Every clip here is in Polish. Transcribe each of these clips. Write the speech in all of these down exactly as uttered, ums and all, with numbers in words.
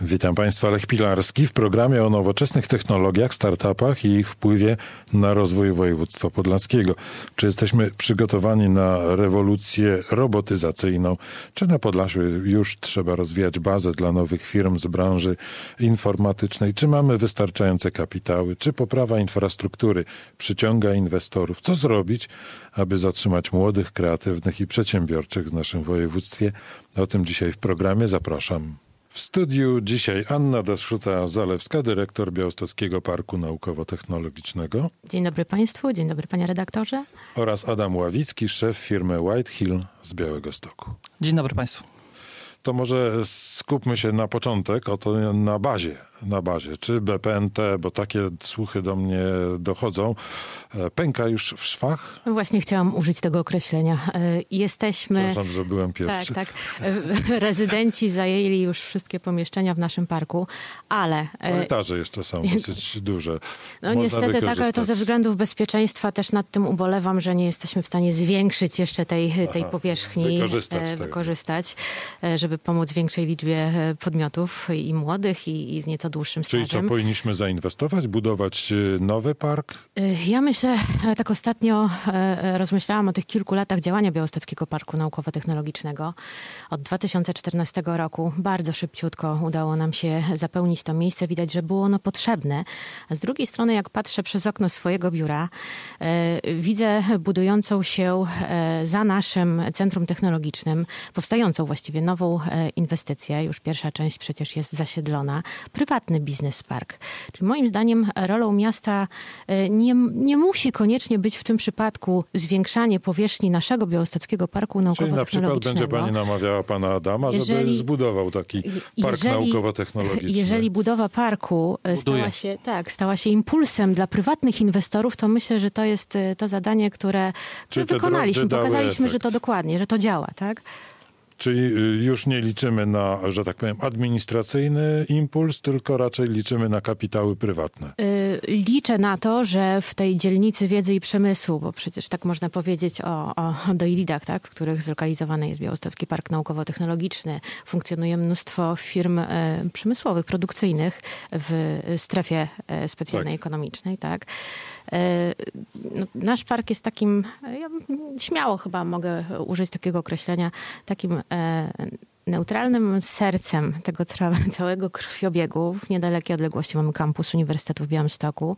Witam Państwa, Lech Pilarski w programie o nowoczesnych technologiach, startupach i ich wpływie na rozwój województwa podlaskiego. Czy jesteśmy przygotowani na rewolucję robotyzacyjną? Czy na Podlasiu już trzeba rozwijać bazę dla nowych firm z branży informatycznej? Czy mamy wystarczające kapitały? Czy poprawa infrastruktury przyciąga inwestorów? Co zrobić, aby zatrzymać młodych, kreatywnych i przedsiębiorczych w naszym województwie? O tym dzisiaj w programie. Zapraszam. W studiu dzisiaj Anna Daszuta-Zalewska, dyrektor Białostockiego Parku Naukowo-Technologicznego. Dzień dobry Państwu, dzień dobry Panie redaktorze. Oraz Adam Ławicki, szef firmy Whitehill z Białegostoku. Dzień dobry Państwu. To może skupmy się na początek, oto na bazie. Na bazie. Czy B P N T, bo takie słuchy do mnie dochodzą, pęka już w szwach? Właśnie chciałam użyć tego określenia. Jesteśmy... Przepraszam, że byłem pierwszy. Tak, tak. Rezydenci zajęli już wszystkie pomieszczenia w naszym parku, ale... Korytarze jeszcze są dosyć duże. No Można niestety tak, ale to ze względów bezpieczeństwa też nad tym ubolewam, że nie jesteśmy w stanie zwiększyć jeszcze tej, tej Aha, powierzchni, wykorzystać, wykorzystać żeby pomóc większej liczbie podmiotów i młodych i, i z nieco dłuższym stażem. Czyli co, powinniśmy zainwestować, budować nowy park? Ja myślę, tak ostatnio rozmyślałam o tych kilku latach działania Białostockiego Parku Naukowo-Technologicznego. Od dwa tysiące czternastego roku bardzo szybciutko udało nam się zapełnić to miejsce. Widać, że było ono potrzebne. A z drugiej strony, jak patrzę przez okno swojego biura, widzę budującą się za naszym centrum technologicznym, powstającą właściwie nową inwestycję. Już pierwsza część przecież jest zasiedlona. Prywatny biznes park. Czyli moim zdaniem rolą miasta nie, nie musi koniecznie być w tym przypadku zwiększanie powierzchni naszego Białostockiego Parku Naukowo-Technologicznego. Czyli na przykład będzie pani namawiała pana Adama, jeżeli, żeby zbudował taki park jeżeli, naukowo-technologiczny. Jeżeli budowa parku stała się, tak, stała się impulsem dla prywatnych inwestorów, to myślę, że to jest to zadanie, które, które wykonaliśmy. Pokazaliśmy, że to dokładnie, że to działa, tak? Czyli już nie liczymy na, że tak powiem, administracyjny impuls, tylko raczej liczymy na kapitały prywatne. Liczę na to, że w tej dzielnicy wiedzy i przemysłu, bo przecież tak można powiedzieć o, o doilidach, tak, w których zlokalizowany jest Białostocki Park Naukowo-Technologiczny, funkcjonuje mnóstwo firm e, przemysłowych, produkcyjnych w strefie e, specjalnej tak. ekonomicznej, tak. E, no, nasz park jest takim, ja śmiało chyba mogę użyć takiego określenia, takim e, neutralnym sercem tego całego krwiobiegu. W niedalekiej odległości mamy kampus Uniwersytetu w Białymstoku.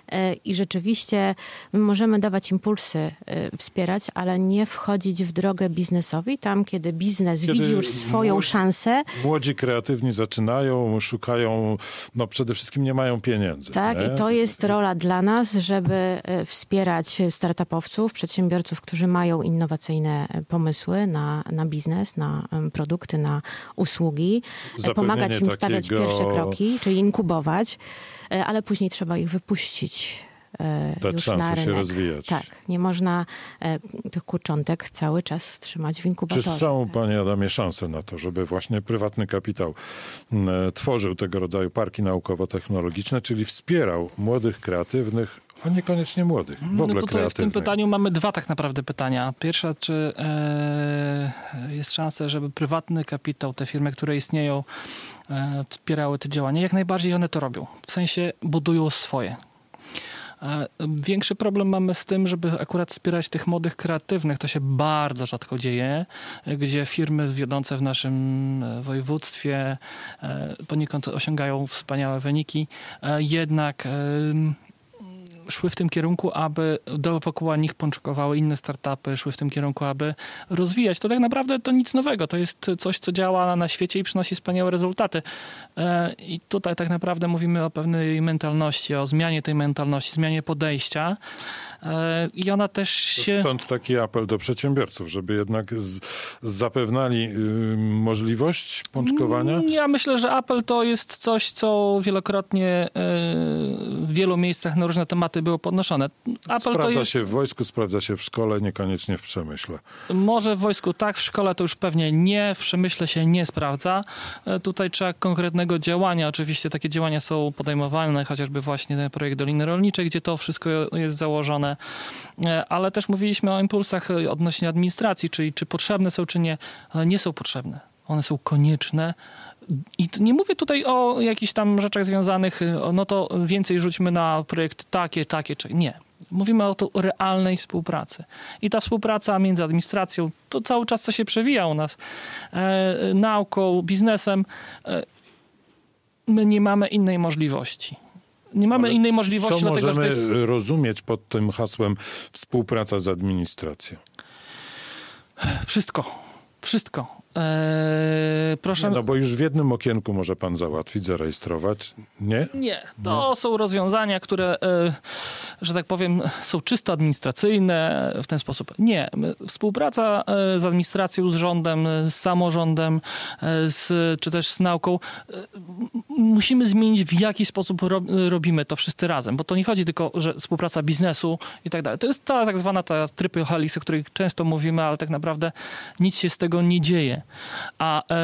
I rzeczywiście my możemy dawać impulsy, wspierać, ale nie wchodzić w drogę biznesowi. Tam, kiedy biznes kiedy widzi już swoją młodzi, szansę. Młodzi, kreatywni zaczynają, szukają, no przede wszystkim nie mają pieniędzy. Tak, nie? I to jest rola dla nas, żeby wspierać startupowców, przedsiębiorców, którzy mają innowacyjne pomysły na, na biznes, na produkty, na usługi. Zapewnienie pomagać im stawiać takiego... pierwsze kroki, czyli inkubować, ale później trzeba ich wypuścić Dać już szansę na rynek. się rozwijać. Tak, nie można e, tych kurczątek cały czas trzymać w inkubatorze. Czy są, panie Adamie, szanse na to, żeby właśnie prywatny kapitał e, tworzył tego rodzaju parki naukowo-technologiczne, czyli wspierał młodych, kreatywnych, a niekoniecznie młodych, w ogóle no tutaj kreatywnych? W tym pytaniu mamy dwa tak naprawdę pytania. Pierwsza, czy e, jest szansa, żeby prywatny kapitał, te firmy, które istnieją, e, wspierały te działania? Jak najbardziej one to robią. W sensie budują swoje. Większy problem mamy z tym, żeby akurat wspierać tych młodych, kreatywnych. To się bardzo rzadko dzieje, gdzie firmy wiodące w naszym województwie poniekąd osiągają wspaniałe wyniki. Jednak szły w tym kierunku, aby dookoła nich pączkowały inne startupy, szły w tym kierunku, aby rozwijać. To tak naprawdę to nic nowego. To jest coś, co działa na świecie i przynosi wspaniałe rezultaty. I tutaj tak naprawdę mówimy o pewnej mentalności, o zmianie tej mentalności, zmianie podejścia. I ona też się... Stąd taki apel do przedsiębiorców, żeby jednak z, zapewnali y, możliwość pączkowania? Ja myślę, że apel to jest coś, co wielokrotnie y, w wielu miejscach na różne tematy było podnoszone. Apel sprawdza to jest... się w wojsku, sprawdza się w szkole, niekoniecznie w przemyśle. Może w wojsku tak, w szkole to już pewnie nie, w przemyśle się nie sprawdza. Tutaj trzeba konkretnego działania. Oczywiście takie działania są podejmowane, chociażby właśnie ten projekt Doliny Rolniczej, gdzie to wszystko jest założone. Ale też mówiliśmy o impulsach odnośnie administracji, czyli czy potrzebne są, czy nie. Ale nie są potrzebne. One są konieczne I nie mówię tutaj o jakichś tam rzeczach związanych, no to więcej rzućmy na projekty takie, takie, czy nie. Mówimy o, to, o realnej współpracy. I ta współpraca między administracją, to cały czas co się przewija u nas, e, nauką, biznesem, e, my nie mamy innej możliwości. Nie mamy Ale innej możliwości. Co dlatego, możemy że to jest... rozumieć pod tym hasłem współpraca z administracją? Wszystko. Wszystko. Eee, proszę... Nie, no bo już w jednym okienku może pan załatwić, zarejestrować, nie? Nie, to nie. Są rozwiązania, które, e, że tak powiem, są czysto administracyjne w ten sposób. Nie, współpraca z administracją, z rządem, z samorządem, z, czy też z nauką, e, musimy zmienić, w jaki sposób ro, robimy to wszyscy razem, bo to nie chodzi tylko, że współpraca biznesu i tak dalej. To jest ta tak zwana ta triple helix, o której często mówimy, ale tak naprawdę nic się z tego nie dzieje. A e,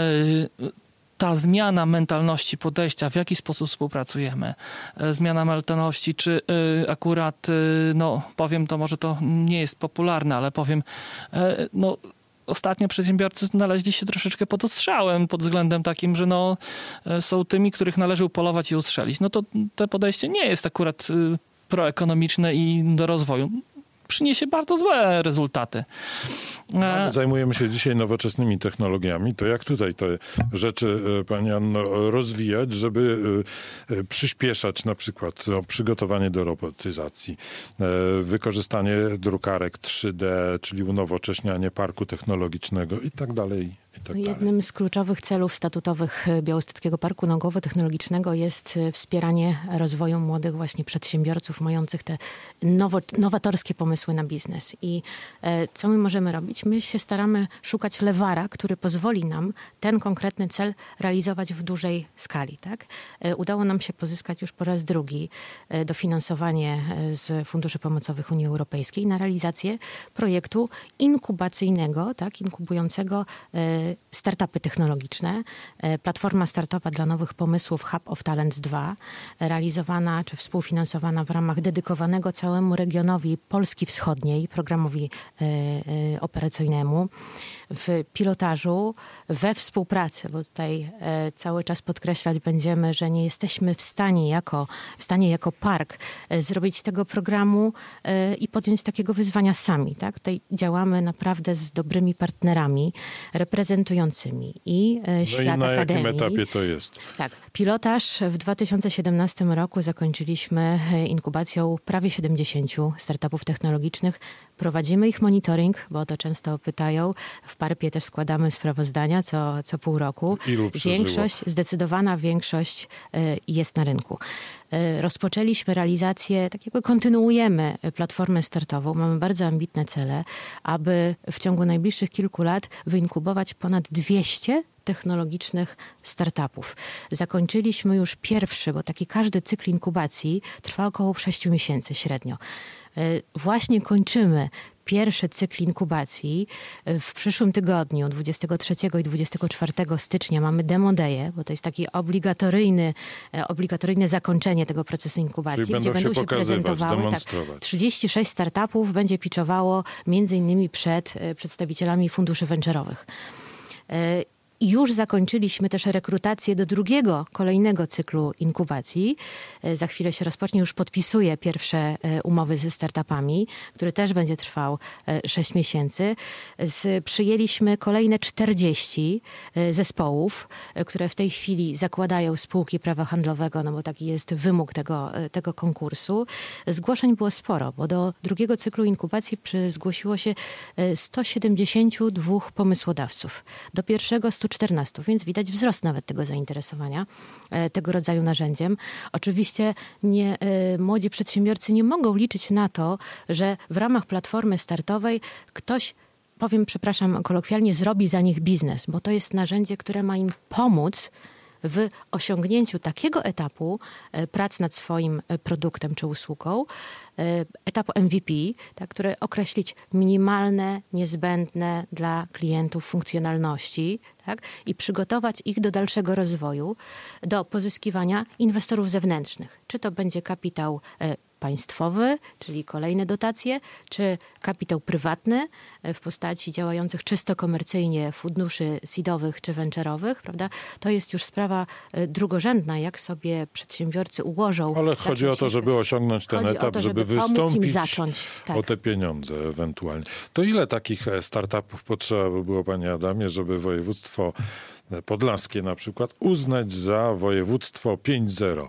ta zmiana mentalności, podejścia, w jaki sposób współpracujemy, e, zmiana mentalności, czy e, akurat, e, no powiem to, może to nie jest popularne, ale powiem, e, no ostatnio przedsiębiorcy znaleźli się troszeczkę pod ostrzałem pod względem takim, że no e, są tymi, których należy upolować i ustrzelić. No to to podejście nie jest akurat e, proekonomiczne i do rozwoju. Przyniesie bardzo złe rezultaty. No, zajmujemy się dzisiaj nowoczesnymi technologiami. To jak tutaj te rzeczy, pani Anno, rozwijać, żeby przyspieszać na przykład no, przygotowanie do robotyzacji, wykorzystanie drukarek trzy D, czyli unowocześnianie parku technologicznego i tak dalej. Tak Jednym z kluczowych celów statutowych Białostockiego Parku Naukowo-Technologicznego jest wspieranie rozwoju młodych właśnie przedsiębiorców mających te nowo, nowatorskie pomysły na biznes. I e, co my możemy robić? My się staramy szukać lewara, który pozwoli nam ten konkretny cel realizować w dużej skali. Tak? E, udało nam się pozyskać już po raz drugi e, dofinansowanie z funduszy pomocowych Unii Europejskiej na realizację projektu inkubacyjnego, tak? inkubującego e, startupy technologiczne, platforma startupa dla nowych pomysłów Hub of Talents dwa, realizowana czy współfinansowana w ramach dedykowanego całemu regionowi Polski Wschodniej, programowi y, y, operacyjnemu, w pilotażu, we współpracy, bo tutaj y, cały czas podkreślać będziemy, że nie jesteśmy w stanie jako, w stanie jako park y, zrobić tego programu y, i podjąć takiego wyzwania sami. Tak? Tutaj działamy naprawdę z dobrymi partnerami, reprezentującymi i e, świat akademii. No i na akademii. jakim etapie to jest? Tak. Pilotaż w dwa tysiące siedemnastym roku zakończyliśmy inkubacją prawie siedemdziesięciu startupów technologicznych. Prowadzimy ich monitoring, bo o to często pytają. W Parpie też składamy sprawozdania co, co pół roku. Ilu przeżyło? Większość, zdecydowana większość e, jest na rynku. E, rozpoczęliśmy realizację, tak jakby kontynuujemy platformę startową. Mamy bardzo ambitne cele, aby w ciągu najbliższych kilku lat wyinkubować ponad dwieście technologicznych startupów. Zakończyliśmy już pierwszy, bo taki każdy cykl inkubacji trwa około sześciu miesięcy średnio. Właśnie kończymy pierwszy cykl inkubacji. W przyszłym tygodniu, dwudziestego trzeciego i dwudziestego czwartego stycznia mamy Demo Day, bo to jest takie obligatoryjne, obligatoryjne zakończenie tego procesu inkubacji, Czyli gdzie będą się, się prezentowały. Tak, trzydzieści sześć startupów będzie pitchowało między innymi przed przedstawicielami funduszy venture'owych. Już zakończyliśmy też rekrutację do drugiego, kolejnego cyklu inkubacji. Za chwilę się rozpocznie, już podpisuję pierwsze umowy ze startupami, który też będzie trwał sześć miesięcy. Z, przyjęliśmy kolejne czterdzieści zespołów, które w tej chwili zakładają spółki prawa handlowego, no bo taki jest wymóg tego, tego konkursu. Zgłoszeń było sporo, bo do drugiego cyklu inkubacji przy, zgłosiło się sto siedemdziesięciu dwóch pomysłodawców. Do pierwszego sto czternastu, więc widać wzrost nawet tego zainteresowania e, tego rodzaju narzędziem. Oczywiście nie, e, młodzi przedsiębiorcy nie mogą liczyć na to, że w ramach platformy startowej ktoś, powiem, przepraszam kolokwialnie, zrobi za nich biznes, bo to jest narzędzie, które ma im pomóc w osiągnięciu takiego etapu e, prac nad swoim produktem czy usługą, e, etapu M V P, tak, które określić minimalne, niezbędne dla klientów funkcjonalności, tak, i przygotować ich do dalszego rozwoju, do pozyskiwania inwestorów zewnętrznych. Czy to będzie kapitał e, państwowy, czyli kolejne dotacje, czy kapitał prywatny w postaci działających czysto komercyjnie funduszy seedowych czy venture'owych, prawda? To jest już sprawa drugorzędna, jak sobie przedsiębiorcy ułożą. Ale chodzi o to, żeby osiągnąć ten etap, to, żeby, żeby wystąpić zacząć. Tak. o te pieniądze ewentualnie. To ile takich startupów potrzeba by było, panie Adamie, żeby województwo podlaskie na przykład uznać za województwo pięć zero?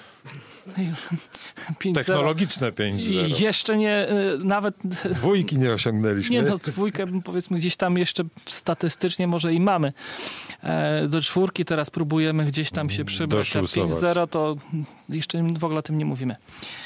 Technologiczne pięć zero. I jeszcze nie, nawet... Dwójki nie osiągnęliśmy. Nie, no dwójkę powiedzmy gdzieś tam jeszcze statystycznie może i mamy. Do czwórki teraz próbujemy gdzieś tam się przybrać, a pięć zero to jeszcze w ogóle o tym nie mówimy.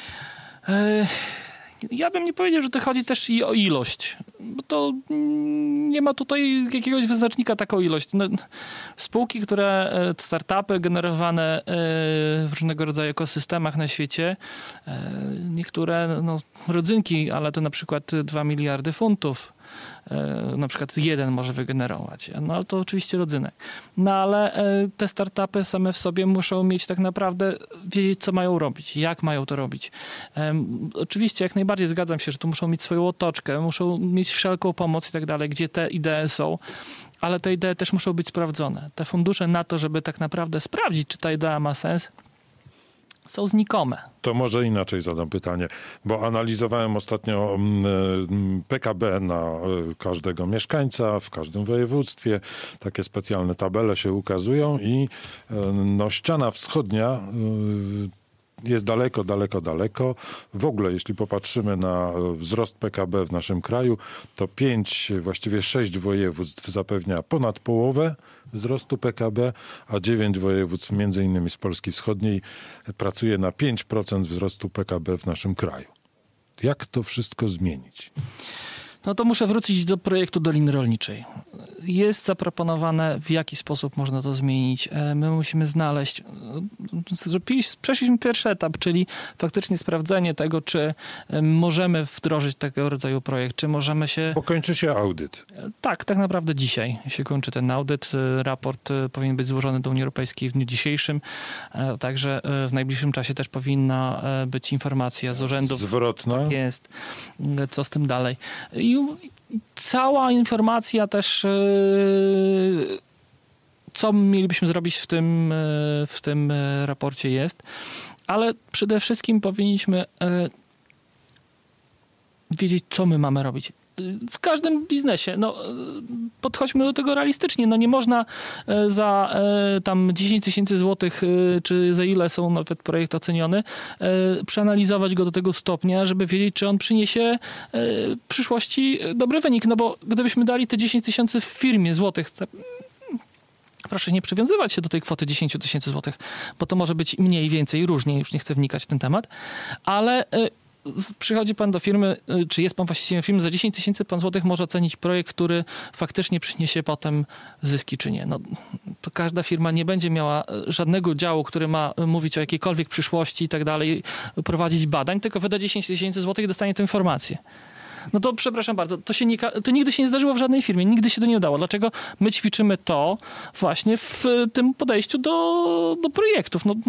Ja bym nie powiedział, że to chodzi też i o ilość, bo to nie ma tutaj jakiegoś wyznacznika taką ilość. No, spółki, które, startupy generowane w różnego rodzaju ekosystemach na świecie, niektóre no, rodzynki, ale to na przykład dwa miliardy funtów, na przykład jeden może wygenerować. No ale to oczywiście rodzynek. No ale te startupy same w sobie muszą mieć tak naprawdę wiedzieć, co mają robić, jak mają to robić. Oczywiście jak najbardziej zgadzam się, że tu muszą mieć swoją otoczkę, muszą mieć wszelką pomoc i tak dalej, gdzie te idee są, ale te idee też muszą być sprawdzone. Te fundusze na to, żeby tak naprawdę sprawdzić, czy ta idea ma sens, są znikome. To może inaczej zadam pytanie, bo analizowałem ostatnio P K B na każdego mieszkańca w każdym województwie. Takie specjalne tabele się ukazują i no, ściana wschodnia jest daleko, daleko, daleko. W ogóle, jeśli popatrzymy na wzrost P K B w naszym kraju, to pięć, właściwie sześć województw zapewnia ponad połowę wzrostu P K B, a dziewięć województw, między innymi z Polski Wschodniej, pracuje na pięć procent wzrostu P K B w naszym kraju. Jak to wszystko zmienić? No to muszę wrócić do projektu Doliny Rolniczej. Jest zaproponowane, w jaki sposób można to zmienić. My musimy znaleźć, przeszliśmy pierwszy etap, czyli faktycznie sprawdzenie tego, czy możemy wdrożyć tego rodzaju projekt, czy możemy się... Bo kończy się audyt. Tak, tak naprawdę dzisiaj się kończy ten audyt. Raport powinien być złożony do Unii Europejskiej w dniu dzisiejszym, także w najbliższym czasie też powinna być informacja z urzędów. Zwrotna. Tak jest. Co z tym dalej? I cała informacja też, co mielibyśmy zrobić w tym, w tym raporcie jest, ale przede wszystkim powinniśmy wiedzieć, co my mamy robić. W każdym biznesie, no, podchodźmy do tego realistycznie. No, nie można za tam dziesięć tysięcy złotych, czy za ile są nawet projekt oceniony, przeanalizować go do tego stopnia, żeby wiedzieć, czy on przyniesie w przyszłości dobry wynik. No bo gdybyśmy dali te dziesięć tysięcy w firmie złotych, to proszę nie przywiązywać się do tej kwoty dziesięć tysięcy złotych, bo to może być mniej, więcej, różnie, już nie chcę wnikać w ten temat, ale przychodzi pan do firmy, czy jest pan właścicielem firmy, za dziesięć tysięcy pan złotych może ocenić projekt, który faktycznie przyniesie potem zyski, czy nie. No, to każda firma nie będzie miała żadnego działu, który ma mówić o jakiejkolwiek przyszłości i tak dalej, prowadzić badań, tylko wyda dziesięć tysięcy złotych i dostanie tę informację. No to przepraszam bardzo, to, się nie, to nigdy się nie zdarzyło w żadnej firmie, nigdy się to nie udało. Dlaczego my ćwiczymy to właśnie w tym podejściu do, do projektów? No,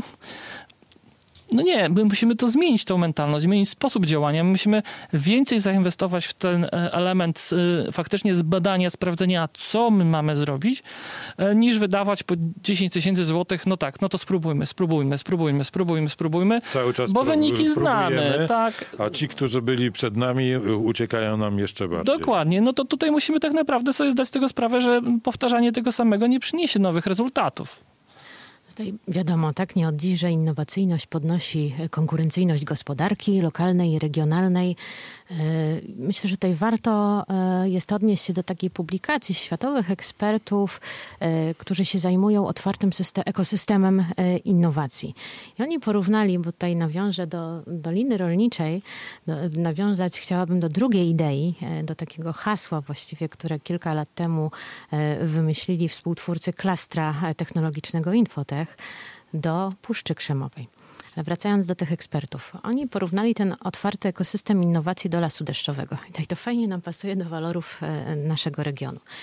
No nie, my musimy to zmienić, tą mentalność, zmienić sposób działania. My musimy więcej zainwestować w ten element faktycznie zbadania, sprawdzenia, co my mamy zrobić, niż wydawać po dziesięć tysięcy złotych. No tak, no to spróbujmy, spróbujmy, spróbujmy, spróbujmy, spróbujmy. Cały czas bo wyniki znamy. Tak. A ci, którzy byli przed nami, uciekają nam jeszcze bardziej. Dokładnie. No to tutaj musimy tak naprawdę sobie zdać z tego sprawę, że powtarzanie tego samego nie przyniesie nowych rezultatów. Tutaj wiadomo, tak, nie od dziś, że innowacyjność podnosi konkurencyjność gospodarki lokalnej i regionalnej. Myślę, że tutaj warto jest odnieść się do takiej publikacji światowych ekspertów, którzy się zajmują otwartym system, ekosystemem innowacji. I oni porównali, bo tutaj nawiążę do Doliny Rolniczej, do, nawiązać chciałabym do drugiej idei, do takiego hasła właściwie, które kilka lat temu wymyślili współtwórcy klastra technologicznego Infotech, do Puszczy Krzemowej. Ale wracając do tych ekspertów, oni porównali ten otwarty ekosystem innowacji do lasu deszczowego. I to fajnie nam pasuje do walorów naszego regionu.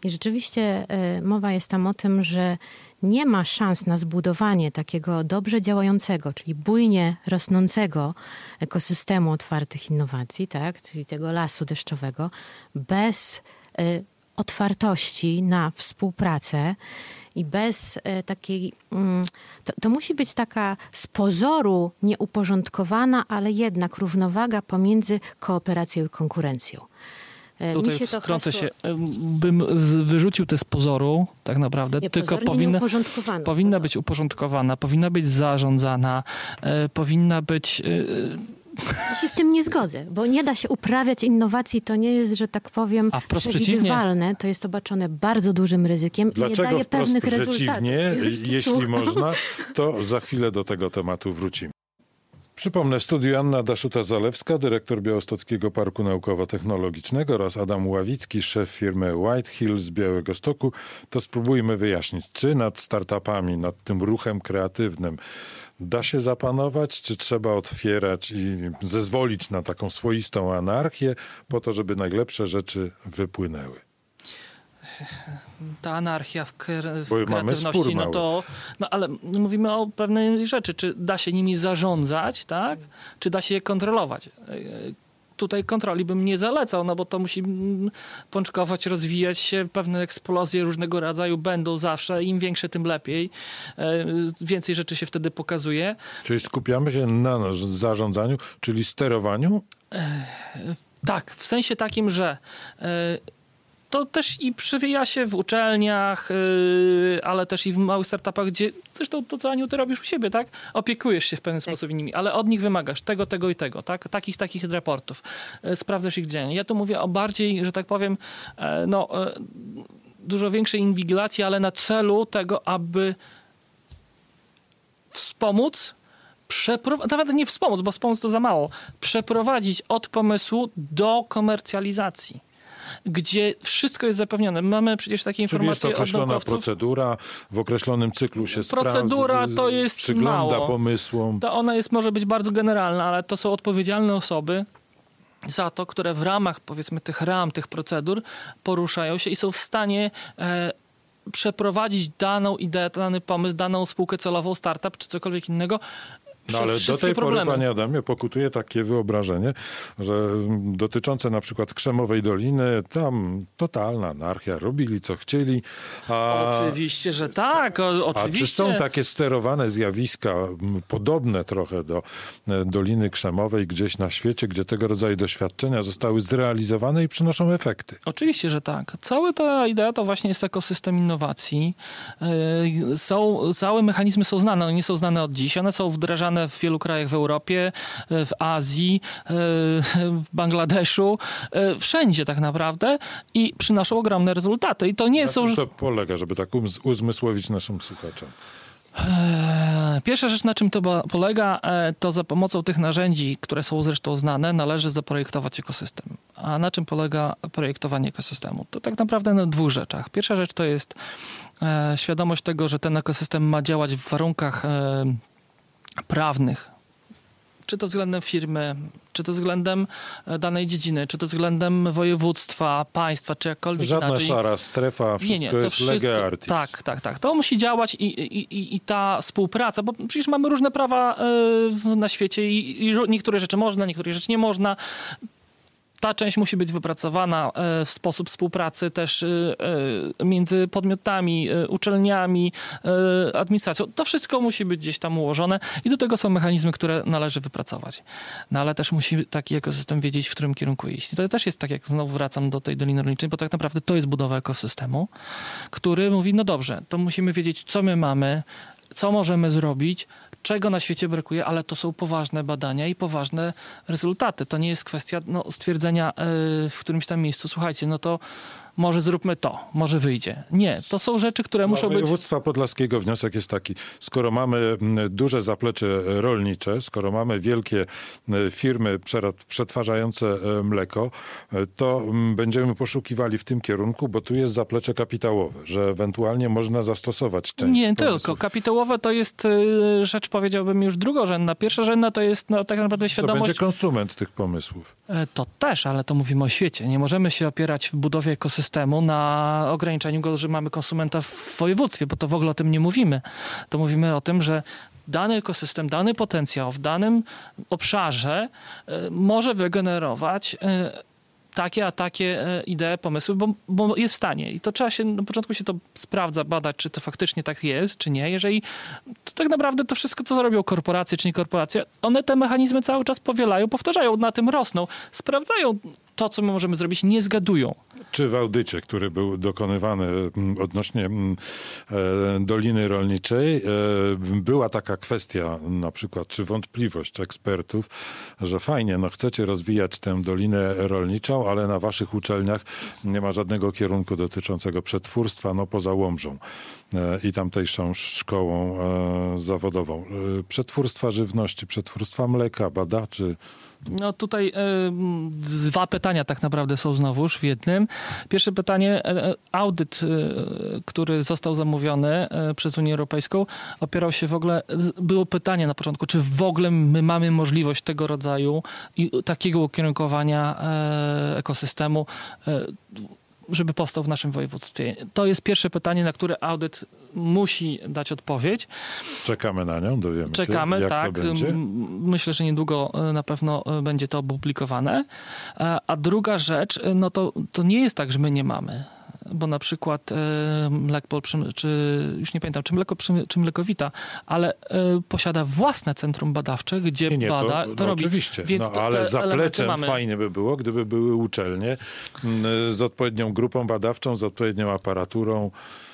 I rzeczywiście mowa jest tam o tym, że nie ma szans na zbudowanie takiego dobrze działającego, czyli bujnie rosnącego ekosystemu otwartych innowacji, tak, czyli tego lasu deszczowego, bez y, otwartości na współpracę i bez y, takiej... Y, to, to musi być taka z pozoru nieuporządkowana, ale jednak równowaga pomiędzy kooperacją i konkurencją. Tutaj wtrącę hasło... się, bym wyrzucił te z pozoru, tak naprawdę, nie, tylko powinna, powinna być uporządkowana, powinna być zarządzana, e, powinna być... E... Ja się z tym nie zgodzę, bo nie da się uprawiać innowacji, to nie jest, że tak powiem, przewidywalne, to jest obarczone bardzo dużym ryzykiem i Dlaczego nie daje pewnych rezultatów. Przeciwnie, jeśli można, to za chwilę do tego tematu wrócimy. Przypomnę, w studiu Anna Daszuta-Zalewska, dyrektor Białostockiego Parku Naukowo-Technologicznego oraz Adam Ławicki, szef firmy White Hill z Białegostoku. To spróbujmy wyjaśnić, czy nad startupami, nad tym ruchem kreatywnym da się zapanować, czy trzeba otwierać i zezwolić na taką swoistą anarchię po to, żeby najlepsze rzeczy wypłynęły. Ta anarchia w, kre, w kreatywności, no to, no ale mówimy o pewnej rzeczy, czy da się nimi zarządzać, tak? Czy da się je kontrolować? Tutaj kontroli bym nie zalecał, no bo to musi pączkować, rozwijać się, pewne eksplozje różnego rodzaju będą zawsze, im większe, tym lepiej. Więcej rzeczy się wtedy pokazuje. Czyli skupiamy się na zarządzaniu, czyli sterowaniu? Tak, w sensie takim, że to też i przewija się w uczelniach, yy, ale też i w małych startupach, gdzie zresztą to, co Aniu, ty robisz u siebie, tak? Opiekujesz się w pewien tak. sposób nimi, ale od nich wymagasz tego, tego i tego, tak? Takich, takich raportów. Yy, sprawdzasz ich dziennie. Ja tu mówię o bardziej, że tak powiem, yy, no, yy, dużo większej inwigilacji, ale na celu tego, aby wspomóc, Przepro- nawet nie wspomóc, bo wspomóc to za mało, przeprowadzić od pomysłu do komercjalizacji, gdzie wszystko jest zapewnione. Mamy przecież takie informacje. Czyli jest określona procedura, w określonym cyklu się procedura sprawdza, to jest przygląda mało. pomysłom. To ona jest, może być bardzo generalna, ale to są odpowiedzialne osoby za to, które w ramach, powiedzmy, tych ram, tych procedur poruszają się i są w stanie e, przeprowadzić daną ideę, dany pomysł, daną spółkę celową, startup czy cokolwiek innego. No ale do tej problemy. pory, panie Adamie, pokutuje takie wyobrażenie, że dotyczące na przykład Krzemowej Doliny, tam totalna anarchia, robili co chcieli. A, oczywiście, że tak, o, oczywiście. A czy są takie sterowane zjawiska, podobne trochę do Doliny Krzemowej gdzieś na świecie, gdzie tego rodzaju doświadczenia zostały zrealizowane i przynoszą efekty? Oczywiście, że tak. Cała ta idea to właśnie jest ekosystem innowacji. Są, całe mechanizmy są znane, one nie są znane od dziś, one są wdrażane w wielu krajach w Europie, w Azji, w Bangladeszu, wszędzie tak naprawdę i przynoszą ogromne rezultaty. I to nie na są... czym to polega, żeby tak uzmysłowić naszym słuchaczom? Pierwsza rzecz, na czym to polega, to za pomocą tych narzędzi, które są zresztą znane, należy zaprojektować ekosystem. A na czym polega projektowanie ekosystemu? To tak naprawdę na dwóch rzeczach. Pierwsza rzecz to jest świadomość tego, że ten ekosystem ma działać w warunkach prawnych, czy to względem firmy, czy to względem danej dziedziny, czy to względem województwa, państwa, czy jakkolwiek Żadna inaczej. Żadna szara strefa, wszystko nie, nie, to jest wszystko, lege artis. Tak, tak, tak. To musi działać i, i, i, i ta współpraca, bo przecież mamy różne prawa y, na świecie i, i niektóre rzeczy można, niektóre rzeczy nie można. Ta część musi być wypracowana w sposób współpracy też między podmiotami, uczelniami, administracją. To wszystko musi być gdzieś tam ułożone i do tego są mechanizmy, które należy wypracować. No ale też musi taki ekosystem wiedzieć, w którym kierunku iść. To też jest tak, jak znowu wracam do tej Doliny Rolniczej, bo tak naprawdę to jest budowa ekosystemu, który mówi, no dobrze, to musimy wiedzieć, co my mamy, co możemy zrobić, czego na świecie brakuje, ale to są poważne badania i poważne rezultaty. To nie jest kwestia no, stwierdzenia yy, w którymś tam miejscu, słuchajcie, no to może zróbmy to, może wyjdzie. Nie, to są rzeczy, które muszą być... Województwa podlaskiego wniosek jest taki, skoro mamy duże zaplecze rolnicze, skoro mamy wielkie firmy przetwarzające mleko, to będziemy poszukiwali w tym kierunku, bo tu jest zaplecze kapitałowe, że ewentualnie można zastosować część Nie pomysłów. tylko. Kapitałowe to jest rzecz powiedziałbym już drugorzędna. Pierwszorzędna to jest no, tak naprawdę świadomość... To będzie konsument tych pomysłów. To też, ale to mówimy o świecie. Nie możemy się opierać w budowie ekosystemu na ograniczeniu go, że mamy konsumenta w województwie, bo to w ogóle o tym nie mówimy. To mówimy o tym, że dany ekosystem, dany potencjał w danym obszarze y, może wygenerować y, takie a takie idee, pomysły, bo, bo jest w stanie. I to trzeba się, na początku się to sprawdza, badać, czy to faktycznie tak jest, czy nie. Jeżeli to tak naprawdę to wszystko, co robią korporacje, czy nie korporacje, one te mechanizmy cały czas powielają, powtarzają, na tym rosną, sprawdzają to, co my możemy zrobić, nie zgadują. Czy w audycie, który był dokonywany odnośnie Doliny Rolniczej, była taka kwestia, na przykład, czy wątpliwość ekspertów, że fajnie, no chcecie rozwijać tę Dolinę Rolniczą, ale na waszych uczelniach nie ma żadnego kierunku dotyczącego przetwórstwa, no poza Łomżą i tamtejszą szkołą zawodową. Przetwórstwa żywności, przetwórstwa mleka, badaczy. No tutaj y, dwa pytania tak naprawdę są znowuż w jednym. Pierwsze pytanie, y, audyt, y, który został zamówiony y, przez Unię Europejską, opierał się w ogóle, było pytanie na początku, czy w ogóle my mamy możliwość tego rodzaju i takiego ukierunkowania y, ekosystemu, y, żeby powstał w naszym województwie. To jest pierwsze pytanie, na które audyt musi dać odpowiedź. Czekamy na nią, dowiemy Czekamy, się, jak tak. to będzie. Myślę, że niedługo na pewno będzie to opublikowane. A druga rzecz, no to, to nie jest tak, że my nie mamy. Bo na przykład e, Mlekpol, czy już nie pamiętam, czy Mleko, czy, czy Mlekowita, ale e, posiada własne centrum badawcze, gdzie nie, nie, bada, to, to no robi. Oczywiście, Więc no, to, ale zapleczem mamy. fajnie by było, gdyby były uczelnie z odpowiednią grupą badawczą, z odpowiednią aparaturą.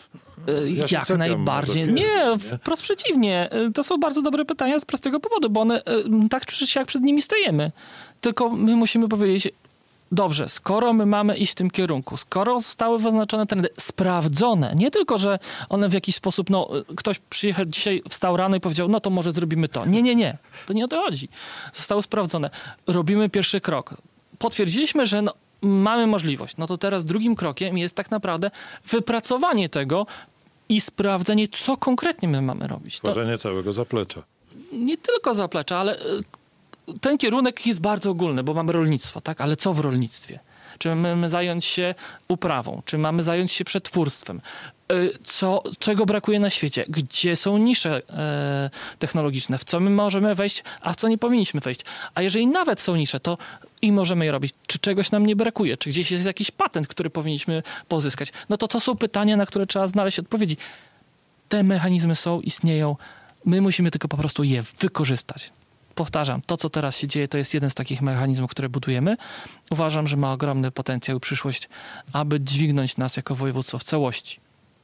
Ja Jak czekam, najbardziej. Dopiero, nie, nie, wprost przeciwnie. To są bardzo dobre pytania z prostego powodu, bo one tak czy siak przed nimi stajemy. Tylko my musimy powiedzieć, dobrze, skoro my mamy iść w tym kierunku, skoro zostały wyznaczone trendy, sprawdzone, nie tylko, że one w jakiś sposób, no, ktoś przyjechał dzisiaj, wstał rano i powiedział, no to może zrobimy to. Nie, nie, nie. To nie o to chodzi. Zostały sprawdzone. Robimy pierwszy krok. Potwierdziliśmy, że no, mamy możliwość. No to teraz drugim krokiem jest tak naprawdę wypracowanie tego i sprawdzenie, co konkretnie my mamy robić. Tworzenie to całego zaplecza. Nie tylko zaplecza, ale ten kierunek jest bardzo ogólny, bo mamy rolnictwo, tak? Ale co w rolnictwie? Czy mamy zająć się uprawą? Czy mamy zająć się przetwórstwem? Co, czego brakuje na świecie? Gdzie są nisze e, technologiczne? W co my możemy wejść, a w co nie powinniśmy wejść? A jeżeli nawet są nisze, to i możemy je robić. Czy czegoś nam nie brakuje? Czy gdzieś jest jakiś patent, który powinniśmy pozyskać? No to to są pytania, na które trzeba znaleźć odpowiedzi. Te mechanizmy są, istnieją. My musimy tylko po prostu je wykorzystać. Powtarzam, to co teraz się dzieje, to jest jeden z takich mechanizmów, które budujemy. Uważam, że ma ogromny potencjał i przyszłość, aby dźwignąć nas jako województwo w całości.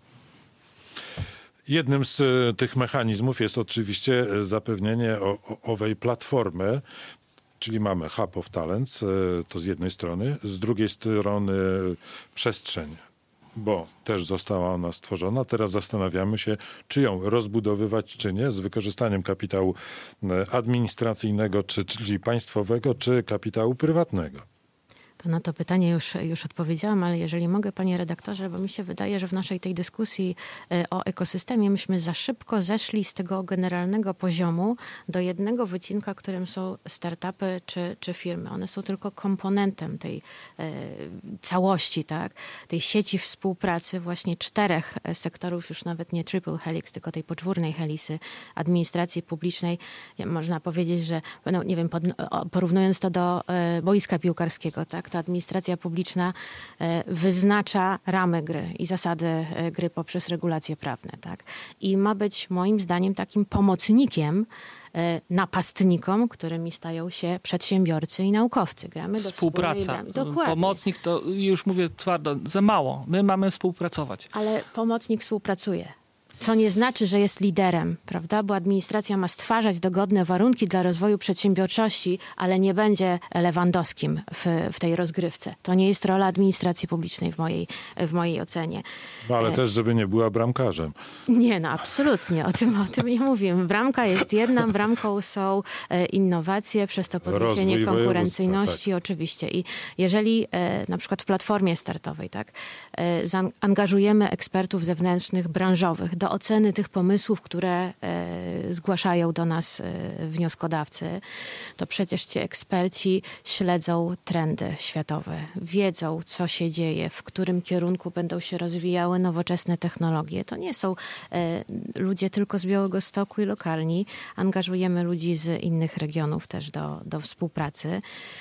Jednym z tych mechanizmów jest oczywiście zapewnienie o, o, owej platformy, czyli mamy Hub of Talents, to z jednej strony, z drugiej strony przestrzeń, bo też została ona stworzona. Teraz zastanawiamy się, czy ją rozbudowywać, czy nie, z wykorzystaniem kapitału administracyjnego, czy, czyli państwowego, czy kapitału prywatnego. To na to pytanie już, już odpowiedziałam, ale jeżeli mogę, panie redaktorze, bo mi się wydaje, że w naszej tej dyskusji o ekosystemie myśmy za szybko zeszli z tego generalnego poziomu do jednego wycinka, którym są startupy czy, czy firmy. One są tylko komponentem tej e, całości, tak? Tej sieci współpracy właśnie czterech sektorów, już nawet nie triple helix, tylko tej poczwórnej helisy administracji publicznej. Można powiedzieć, że no, nie wiem, pod, porównując to do e, boiska piłkarskiego, tak? Ta administracja publiczna wyznacza ramy gry i zasady gry poprzez regulacje prawne, tak? I ma być moim zdaniem takim pomocnikiem napastnikom, którymi stają się przedsiębiorcy i naukowcy. Gramy do Współpraca. Dokładnie. Pomocnik to, już mówię twardo, za mało. My mamy współpracować. Ale pomocnik współpracuje. Co nie znaczy, że jest liderem, prawda? Bo administracja ma stwarzać dogodne warunki dla rozwoju przedsiębiorczości, ale nie będzie Lewandowskim w, w tej rozgrywce. To nie jest rola administracji publicznej w mojej, w mojej ocenie. No ale e... też, żeby nie była bramkarzem. Nie, no absolutnie. O tym, o tym nie mówimy. Bramka jest jedna, bramką są e, innowacje, przez to podniesienie Rozwój konkurencyjności, tak. Oczywiście. I jeżeli e, na przykład w platformie startowej, tak, e, zaangażujemy ekspertów zewnętrznych, branżowych do do oceny tych pomysłów, które zgłaszają do nas wnioskodawcy, to przecież ci eksperci śledzą trendy światowe, wiedzą, co się dzieje, w którym kierunku będą się rozwijały nowoczesne technologie. To nie są ludzie tylko z Białegostoku i lokalni. Angażujemy ludzi z innych regionów też do, do współpracy.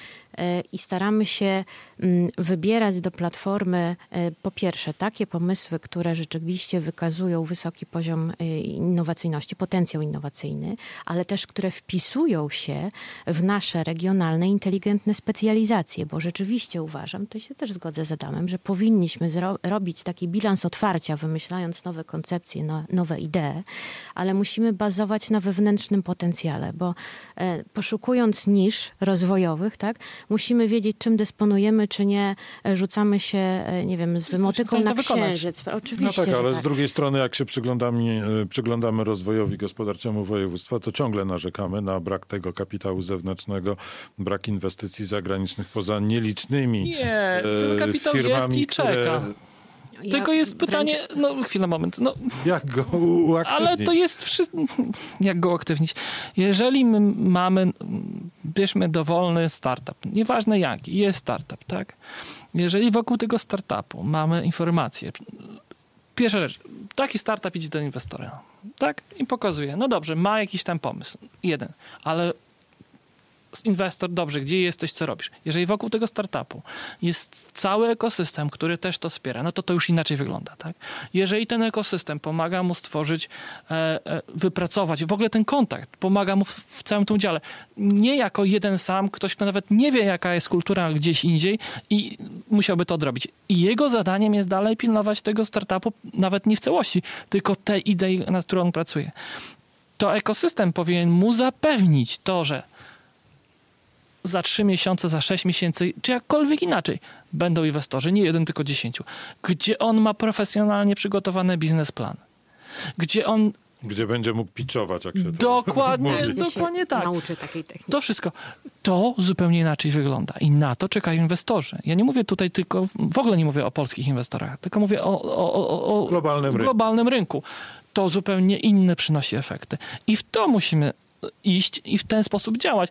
I staramy się wybierać do platformy po pierwsze takie pomysły, które rzeczywiście wykazują wysoki poziom innowacyjności, potencjał innowacyjny, ale też które wpisują się w nasze regionalne, inteligentne specjalizacje, bo rzeczywiście uważam, to się też zgodzę z Adamem, że powinniśmy zro- robić taki bilans otwarcia, wymyślając nowe koncepcje, no, nowe idee, ale musimy bazować na wewnętrznym potencjale, bo e, poszukując nisz rozwojowych, tak, musimy wiedzieć, czym dysponujemy, czy nie rzucamy się, nie wiem, z motyką na księżyc. Oczywiście, no tak, ale tak. z drugiej strony, jak się przyglądamy, przyglądamy rozwojowi gospodarczemu województwa, to ciągle narzekamy na brak tego kapitału zewnętrznego, brak inwestycji zagranicznych poza nielicznymi Nie, ten kapitał firmami, jest i czeka. które... Ja Tylko jest pytanie, wręcz... no chwila, moment. No, jak go uaktywnić? Ale to jest wszystko, jak go uaktywnić. Jeżeli my mamy, bierzmy dowolny startup, nieważne jaki, jest startup, tak? Jeżeli wokół tego startupu mamy informacje, pierwsza rzecz, taki startup idzie do inwestora, tak? I pokazuje, no dobrze, ma jakiś tam pomysł, jeden, ale inwestor, dobrze, gdzie jesteś, co robisz? Jeżeli wokół tego startupu jest cały ekosystem, który też to wspiera, no to to już inaczej wygląda, tak? Jeżeli ten ekosystem pomaga mu stworzyć, e, e, wypracować, w ogóle ten kontakt pomaga mu w, w całym tym dziale. Nie jako jeden sam, ktoś, kto nawet nie wie, jaka jest kultura gdzieś indziej i musiałby to odrobić. I jego zadaniem jest dalej pilnować tego startupu, nawet nie w całości, tylko tej idei, nad którą on pracuje. To ekosystem powinien mu zapewnić to, że za trzy miesiące, za sześć miesięcy, czy jakkolwiek inaczej, będą inwestorzy, nie jeden, tylko dziesięciu. Gdzie on ma profesjonalnie przygotowany biznesplan. Gdzie on... Gdzie będzie mógł pitchować, jak się dokładnie, to mówi. dokładnie tak. Nauczy takiej techniki. To wszystko. To zupełnie inaczej wygląda. I na to czekają inwestorzy. Ja nie mówię tutaj tylko, w ogóle nie mówię o polskich inwestorach, tylko mówię o, o, o, o globalnym, globalnym rynku. rynku. To zupełnie inne przynosi efekty. I w to musimy iść i w ten sposób działać.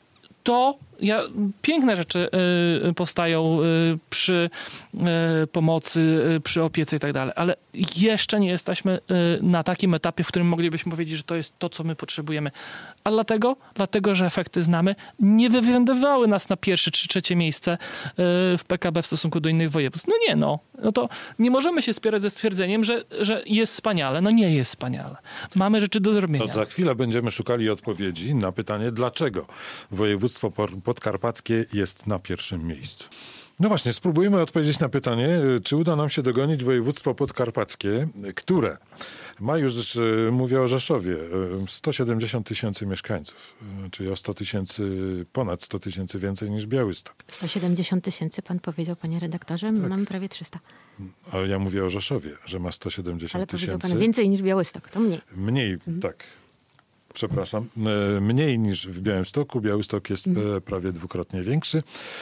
To ja, piękne rzeczy y, powstają y, przy y, pomocy, y, przy opiece i tak dalej, ale jeszcze nie jesteśmy y, na takim etapie, w którym moglibyśmy powiedzieć, że to jest to, co my potrzebujemy. A dlatego, dlatego że efekty znamy, nie wywędrowały nas na pierwsze czy trzecie miejsce y, w P K B w stosunku do innych województw. No nie, no. No to nie możemy się spierać ze stwierdzeniem, że, że jest wspaniale. No nie jest wspaniale. Mamy rzeczy do zrobienia. To za chwilę będziemy szukali odpowiedzi na pytanie, dlaczego województwo podkarpackie jest na pierwszym miejscu. No właśnie, spróbujmy odpowiedzieć na pytanie, czy uda nam się dogonić województwo podkarpackie, które ma już, mówię o Rzeszowie, sto siedemdziesiąt tysięcy mieszkańców, czyli o sto tysięcy, ponad sto tysięcy więcej niż Białystok. sto siedemdziesiąt tysięcy, pan powiedział, panie redaktorze, my tak. mamy prawie trzysta. Ale ja mówię o Rzeszowie, że ma sto siedemdziesiąt tysięcy. Ale powiedział pan więcej niż Białystok, to mniej. Mniej, mhm. tak. Przepraszam, mniej niż w Białymstoku. Białystok jest mm. prawie dwukrotnie większy,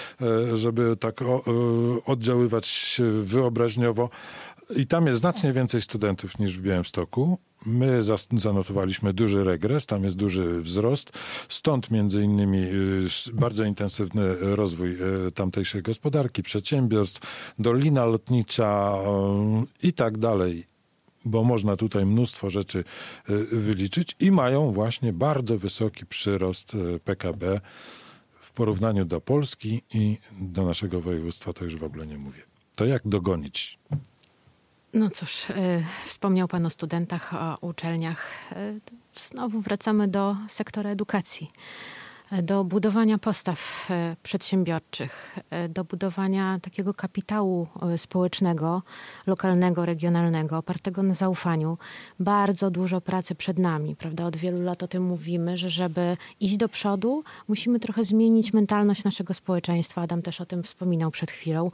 żeby tak oddziaływać wyobraźniowo. I tam jest znacznie więcej studentów niż w Białymstoku. My zanotowaliśmy duży regres, tam jest duży wzrost. Stąd między innymi bardzo intensywny rozwój tamtejszej gospodarki, przedsiębiorstw, dolina lotnicza i tak dalej. Bo można tutaj mnóstwo rzeczy wyliczyć i mają właśnie bardzo wysoki przyrost P K B w porównaniu do Polski i do naszego województwa, to już w ogóle nie mówię. To jak dogonić? No cóż, y, wspomniał pan o studentach, o uczelniach. Y, znowu wracamy do sektora edukacji. Do budowania postaw przedsiębiorczych, do budowania takiego kapitału społecznego, lokalnego, regionalnego, opartego na zaufaniu. Bardzo dużo pracy przed nami, prawda? Od wielu lat o tym mówimy, że żeby iść do przodu, musimy trochę zmienić mentalność naszego społeczeństwa. Adam też o tym wspominał przed chwilą.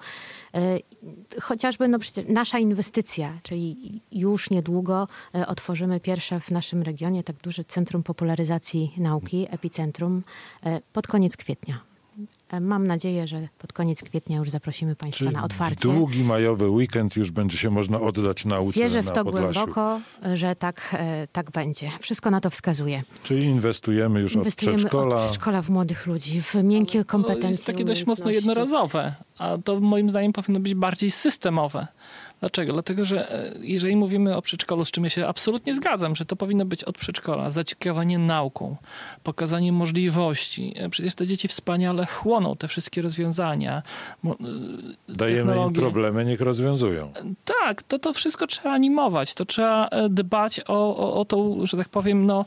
Chociażby no przecież nasza inwestycja, czyli już niedługo otworzymy pierwsze w naszym regionie tak duże Centrum Popularyzacji Nauki, Epicentrum, pod koniec kwietnia. Mam nadzieję, że pod koniec kwietnia już zaprosimy Państwa Czyli na otwarcie. długi majowy weekend już będzie się można oddać nauce Wierzę w na to Podlasiu. głęboko, że tak, tak będzie. Wszystko na to wskazuje. Czyli inwestujemy już Inwestujemy od przedszkola. od przedszkola w młodych ludzi, w miękkie kompetencje. To jest takie dość mocno umiejętności. jednorazowe, a to moim zdaniem powinno być bardziej systemowe. Dlaczego? Dlatego, że jeżeli mówimy o przedszkolu, z czym ja się absolutnie zgadzam, że to powinno być od przedszkola, zaciekawienie nauką, pokazanie możliwości. Przecież te dzieci wspaniale chłoną te wszystkie rozwiązania. Dajemy im problemy, niech rozwiązują. Tak, to to wszystko trzeba animować, to trzeba dbać o, o, o tą, że tak powiem, no...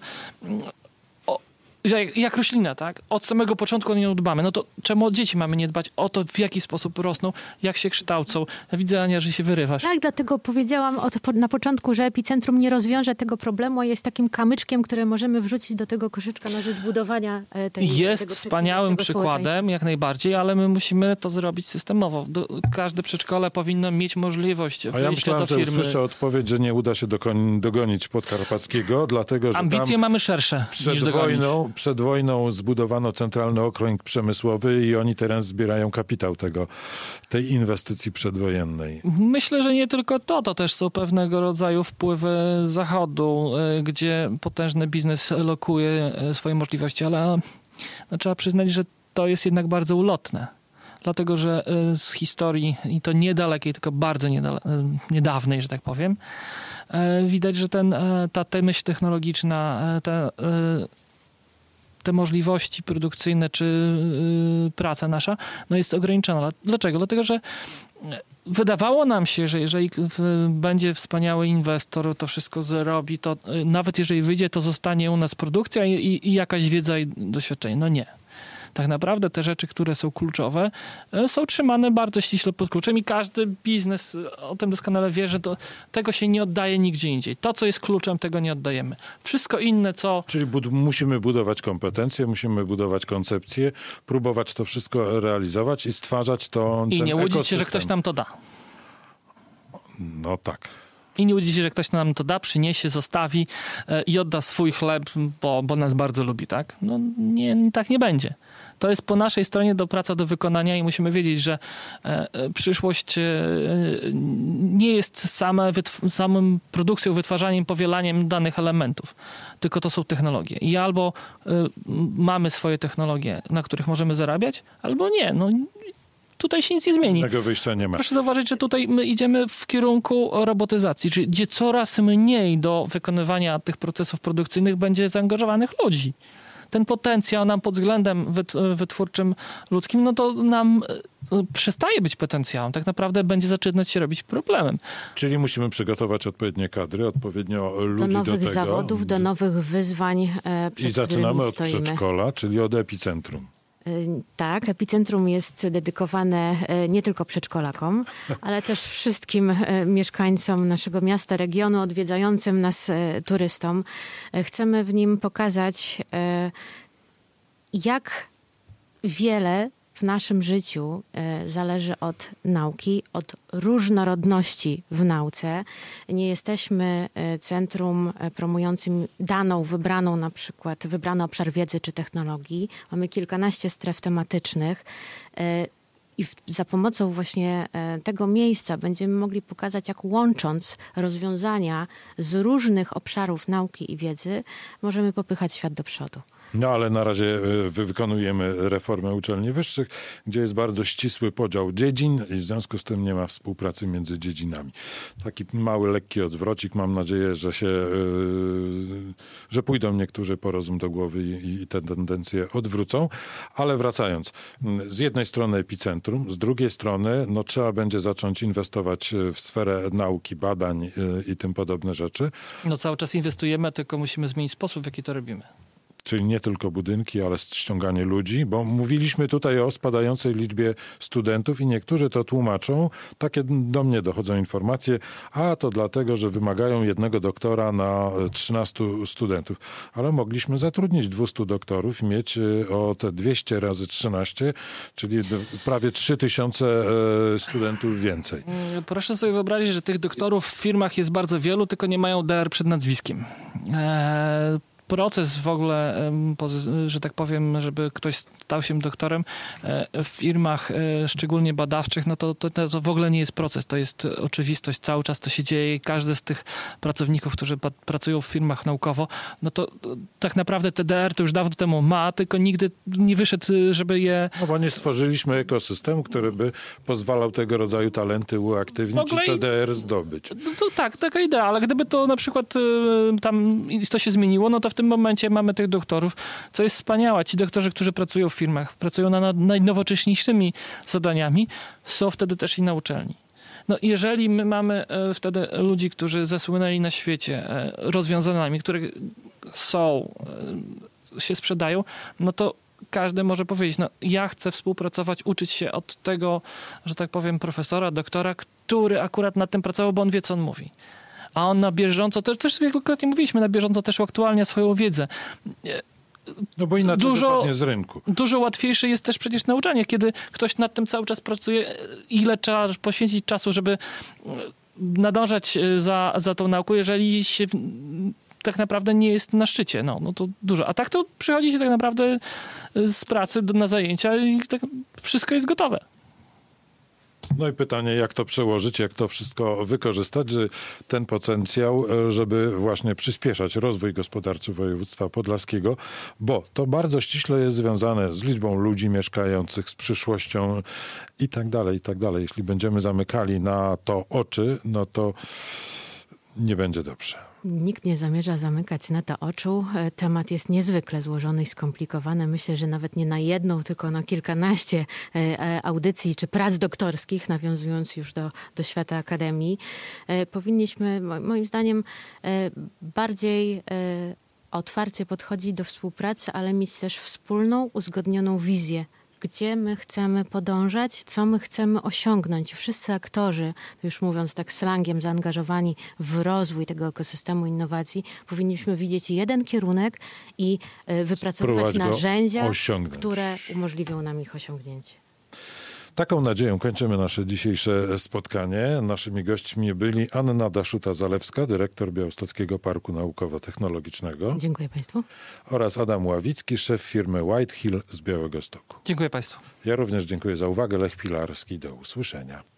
Jak, jak roślina, tak? Od samego początku o nią dbamy. No to czemu o dzieci mamy nie dbać? O to, w jaki sposób rosną, jak się kształcą. Ja widzę, Ania, że się wyrywasz. Tak, dlatego powiedziałam od, na początku, że Epicentrum nie rozwiąże tego problemu, a jest takim kamyczkiem, który możemy wrzucić do tego koszyczka na rzecz budowania tej Jest tego wspaniałym przykładem, jak najbardziej, ale my musimy to zrobić systemowo. Do, każde przedszkole powinno mieć możliwość A wyjścia ja myślałem, do firmy. że usłyszę odpowiedź, że nie uda się dokon- dogonić Podkarpackiego, dlatego że Ambicje tam mamy szersze przed niż dogonić. wojną, przed wojną zbudowano centralny okręg przemysłowy i oni teraz zbierają kapitał tego, tej inwestycji przedwojennej. Myślę, że nie tylko to, to też są pewnego rodzaju wpływy Zachodu, y, gdzie potężny biznes lokuje y, swoje możliwości, ale no, trzeba przyznać, że to jest jednak bardzo ulotne. Dlatego, że y, z historii, i to niedalekiej, tylko bardzo niedale- y, niedawnej, że tak powiem, y, widać, że ten, y, ta, ta myśl technologiczna, y, ta y, te możliwości produkcyjne czy yy, praca nasza no jest ograniczona. Dlaczego? Dlatego, że wydawało nam się, że jeżeli w, będzie wspaniały inwestor, to wszystko zrobi, to yy, nawet jeżeli wyjdzie, to zostanie u nas produkcja i, i, i jakaś wiedza i doświadczenie. No nie. Tak naprawdę te rzeczy, które są kluczowe, są trzymane bardzo ściśle pod kluczem i każdy biznes o tym doskonale wie, że to, tego się nie oddaje nigdzie indziej. To, co jest kluczem, tego nie oddajemy. Wszystko inne, co... Czyli bud- musimy budować kompetencje, musimy budować koncepcje, próbować to wszystko realizować i stwarzać to. I ten nie łudzić się, ekosystem. że ktoś nam to da. No tak. I nie łudzić się, że ktoś nam to da, przyniesie, zostawi e, i odda swój chleb, bo, bo nas bardzo lubi, tak? No nie, tak nie będzie. To jest po naszej stronie do praca do wykonania i musimy wiedzieć, że e, przyszłość e, nie jest same wytw- samym produkcją, wytwarzaniem, powielaniem danych elementów, tylko to są technologie. I albo e, mamy swoje technologie, na których możemy zarabiać, albo nie. No, tutaj się nic nie zmieni. Innego wyjścia nie ma. Proszę zauważyć, że tutaj my idziemy w kierunku robotyzacji, czyli gdzie coraz mniej do wykonywania tych procesów produkcyjnych będzie zaangażowanych ludzi. Ten potencjał nam pod względem wytwórczym ludzkim, no to nam przestaje być potencjałem. Tak naprawdę będzie zaczynać się robić problemem. Czyli musimy przygotować odpowiednie kadry, odpowiednio ludzi do do nowych tego. zawodów, do nowych wyzwań, e, przed I zaczynamy od stoimy. przedszkola, czyli od Epicentrum. Tak, Epicentrum jest dedykowane nie tylko przedszkolakom, ale też wszystkim mieszkańcom naszego miasta, regionu, odwiedzającym nas turystom. Chcemy w nim pokazać, jak wiele w naszym życiu zależy od nauki, od różnorodności w nauce. Nie jesteśmy centrum promującym daną, wybraną na przykład, wybrany obszar wiedzy czy technologii. Mamy kilkanaście stref tematycznych i w, za pomocą właśnie tego miejsca będziemy mogli pokazać, jak łącząc rozwiązania z różnych obszarów nauki i wiedzy, możemy popychać świat do przodu. No ale na razie wykonujemy reformę uczelni wyższych, gdzie jest bardzo ścisły podział dziedzin i w związku z tym nie ma współpracy między dziedzinami. Taki mały, lekki odwrocik. Mam nadzieję, że się, że pójdą niektórzy po rozum do głowy i, i te tendencje odwrócą. Ale wracając, z jednej strony Epicentrum, z drugiej strony no, trzeba będzie zacząć inwestować w sferę nauki, badań i tym podobne rzeczy. No cały czas inwestujemy, tylko musimy zmienić sposób, w jaki to robimy. Czyli nie tylko budynki, ale ściąganie ludzi, bo mówiliśmy tutaj o spadającej liczbie studentów i niektórzy to tłumaczą. Takie do mnie dochodzą informacje, a to dlatego, że wymagają jednego doktora na trzynastu studentów. Ale mogliśmy zatrudnić dwieście doktorów i mieć o te dwieście razy trzynaście, czyli prawie trzy tysiące studentów więcej. Proszę sobie wyobrazić, że tych doktorów w firmach jest bardzo wielu, tylko nie mają D R przed nazwiskiem. Eee, proces w ogóle, em, pozy- że tak powiem, żeby ktoś stał się doktorem e, w firmach, e, szczególnie badawczych, no to, to, to w ogóle nie jest proces, to jest oczywistość, cały czas to się dzieje i każdy z tych pracowników, którzy pa- pracują w firmach naukowo, no to, to tak naprawdę T D R to już dawno temu ma, tylko nigdy nie wyszedł, żeby je... No bo nie stworzyliśmy ekosystemu, który by pozwalał tego rodzaju talenty uaktywnić W ogóle i T D R zdobyć. No to tak, taka idea, ale gdyby to na przykład y, tam to się zmieniło, no to w tym momencie mamy tych doktorów, co jest wspaniałe. Ci doktorzy, którzy pracują w firmach, pracują nad najnowocześniejszymi zadaniami, są wtedy też i na uczelni. No jeżeli my mamy e, wtedy ludzi, którzy zasłynęli na świecie e, rozwiązaniami, które są, e, się sprzedają, no to każdy może powiedzieć, no ja chcę współpracować, uczyć się od tego, że tak powiem, profesora, doktora, który akurat nad tym pracował, bo on wie, co on mówi. A on na bieżąco, to też wielokrotnie mówiliśmy, na bieżąco też uaktualnia swoją wiedzę. No bo inaczej Dużo- wypadnie z rynku. Dużo łatwiejsze jest też przecież nauczanie, kiedy ktoś nad tym cały czas pracuje, ile trzeba poświęcić czasu, żeby nadążać za, za tą nauką, jeżeli się tak naprawdę nie jest na szczycie. No, no to dużo. A tak to przychodzi się tak naprawdę z pracy do, na zajęcia i tak wszystko jest gotowe. No i pytanie, jak to przełożyć, jak to wszystko wykorzystać, że ten potencjał, żeby właśnie przyspieszać rozwój gospodarczy województwa podlaskiego, bo to bardzo ściśle jest związane z liczbą ludzi mieszkających, z przyszłością i tak dalej, i tak dalej. Jeśli będziemy zamykali na to oczy, no to nie będzie dobrze. Nikt nie zamierza zamykać na to oczu. Temat jest niezwykle złożony i skomplikowany. Myślę, że nawet nie na jedną, tylko na kilkanaście audycji czy prac doktorskich, nawiązując już do, do świata akademii. Powinniśmy, moim zdaniem, bardziej otwarcie podchodzić do współpracy, ale mieć też wspólną, uzgodnioną wizję, gdzie my chcemy podążać, co my chcemy osiągnąć. Wszyscy aktorzy, to już mówiąc tak slangiem, zaangażowani w rozwój tego ekosystemu innowacji, powinniśmy widzieć jeden kierunek i y, wypracowywać Spróbować go narzędzia, osiągnąć. które umożliwią nam ich osiągnięcie. Taką nadzieją kończymy nasze dzisiejsze spotkanie. Naszymi gośćmi byli Anna Daszuta-Zalewska, dyrektor Białostockiego Parku Naukowo-Technologicznego, Dziękuję Państwu. oraz Adam Ławicki, szef firmy Whitehill z Białegostoku. Dziękuję Państwu. Ja również dziękuję za uwagę. Lech Pilarski. Do usłyszenia.